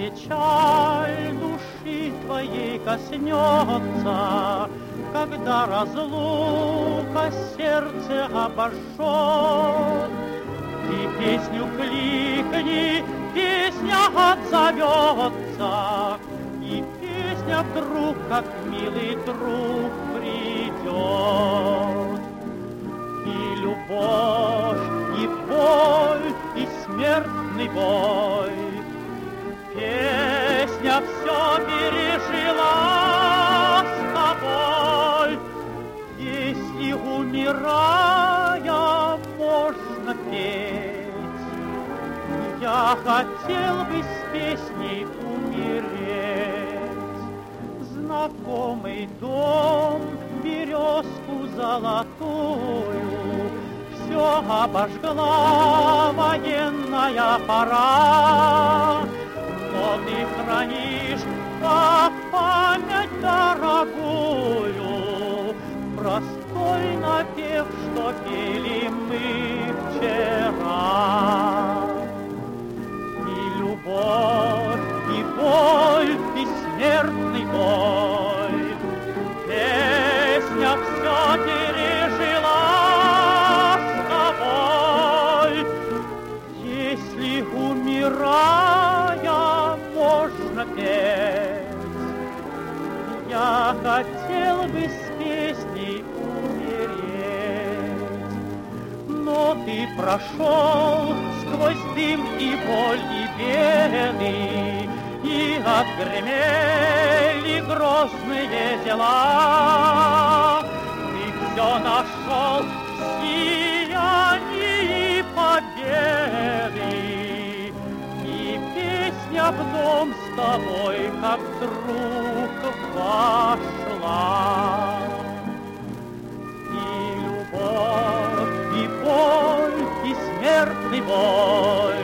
печаль души твоей коснется, когда разлука сердце обожжет. Ты песню кликни, песня отзовется, и песня вдруг, как милый друг, придет. И любовь, и боль, и смертный бой, песня все пережила с тобой. Если, умирая, можно петь, я хотел бы с песней умереть. Знакомый дом, березку золотую все обожгла военная пора. Но ты хранишь, как память дорогую, простой напев, что пели мы вчера. И любовь, и боль, и смертный бой, песня все пережила с тобой. Если, умирая, можно петь, я хотел бы с песней умереть. Но ты прошел сквозь дым и боль, и беды, и отгремели грозные дела. Ты все нашел в сиянии победы, и песня в дом с тобой, как друг, вошла. И любовь, и боль, и смертный бой,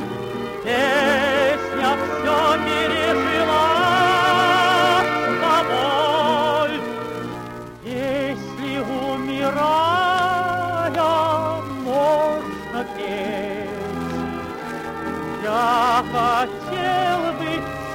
песня все пережила с тобой. Если, умирая, можно петь, я хотел бы